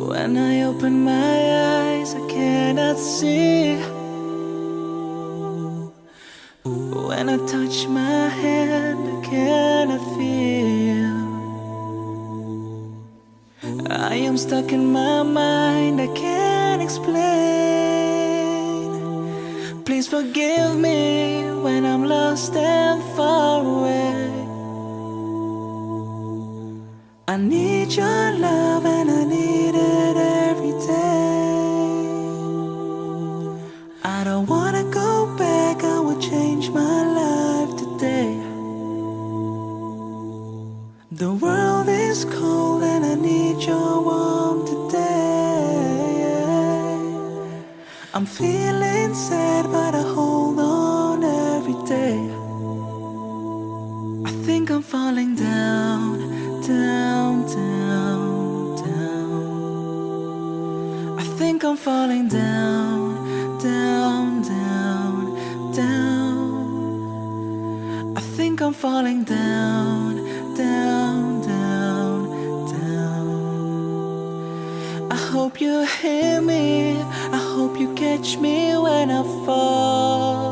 When I open my eyes, I cannot see. When I touch my hand, I cannot feel. I am stuck in my mind, I can't explain. Please forgive me when I'm lost and far away. I need your love and I need it every day. I don't wanna go back, I will change my life today. The world is cold and I need your warmth today. I'm feeling sad but I hold on every day. I think I'm falling down, down, down, down. I think I'm falling down, down, down, down. I think I'm falling down, down, down, down. I hope you hear me, I hope you catch me when I fall.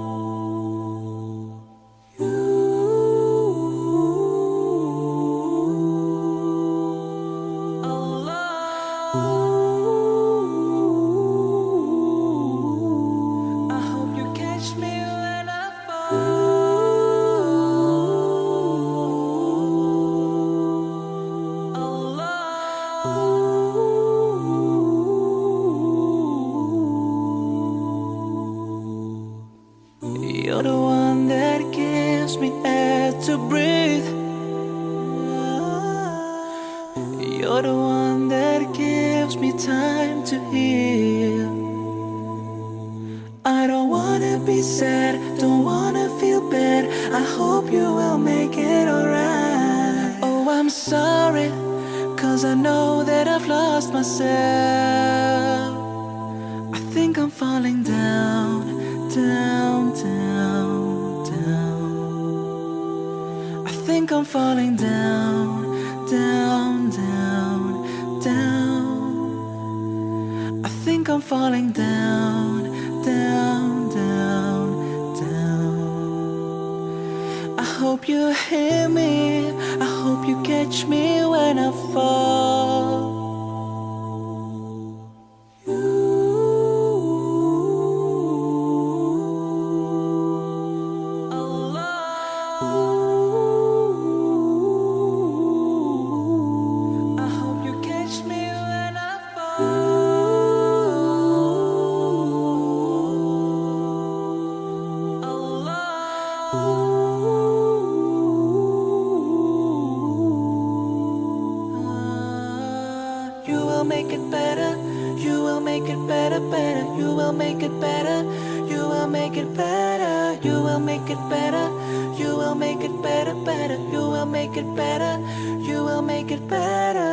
You're the one that gives me air to breathe. You're the one that gives me time to heal. I don't wanna be sad, don't wanna feel bad. I hope you will make it alright. Oh, I'm sorry, 'cause I know that I've lost myself. I think I'm falling down, down, down, down. I think I'm falling down, down, down, down. I think I'm falling down, down, down, down. I hope you hear me, I hope you catch me when I fall. You will make it better, you will make it better, better. You will make it better, you will make it better, you will make it better, you will make it better, better. You will make it better, you will make it better.